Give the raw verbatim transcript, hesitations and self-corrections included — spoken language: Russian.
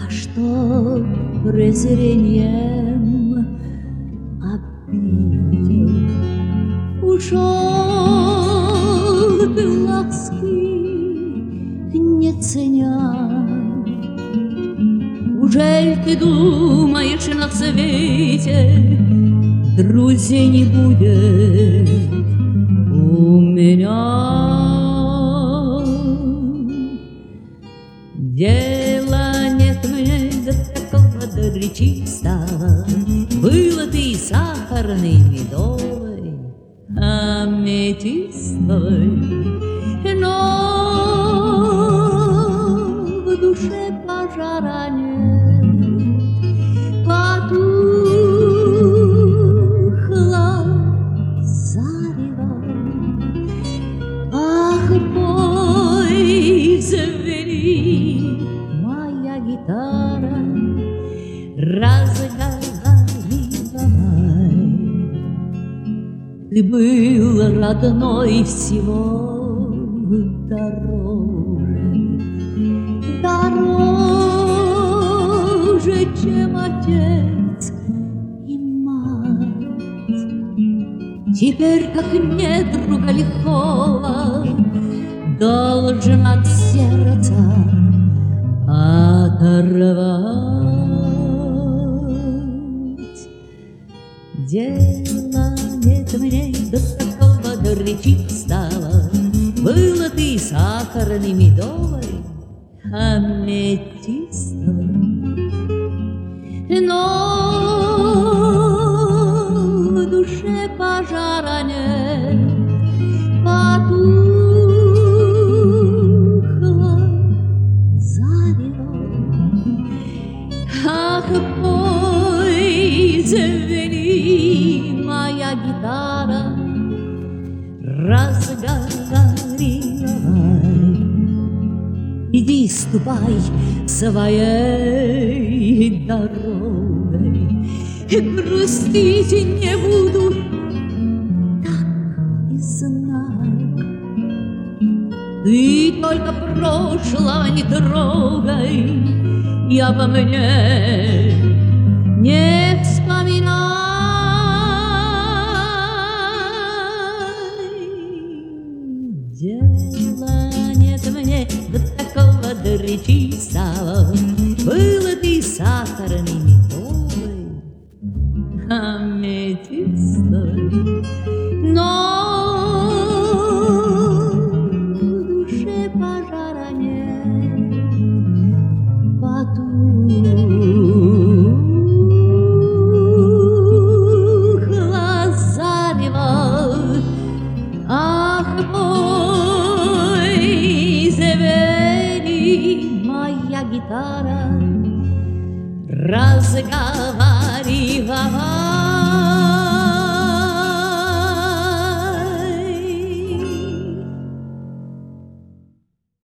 А что презрением обидел, ушел ты ласки не ценя. Ужель ты думаешь, на свете друзей не будет у меня? Дела нет мне до такого, до речистого, было ты сахарной, медовой, аметистовой, но в душе пожара нет, потухла зарево. Ах, пой, звени, моя гитара, разговаривай. Ты был родной всего дороже, дороже, чем отец и мать. Теперь, как недруга лихого, должен от сердца оторвать. Дела нет мне до такого, до речистого, было ты сахарной, медовой, аметистовой, но в душе пожара нет, потухла зарево. Ах, пой, звени, моя гитара, разговаривай. Иди, ступай своей дорогой, грустить не буду, так и знай. Ты только прошлого не трогай, и обо мне не вспоминай. Дела нет мне до такого, до речистого, было ты сахарной, медовой, аметистовой, но в душе пожара нет, потухла зарево. Ах, пой, звени, моя гитара, разговаривай.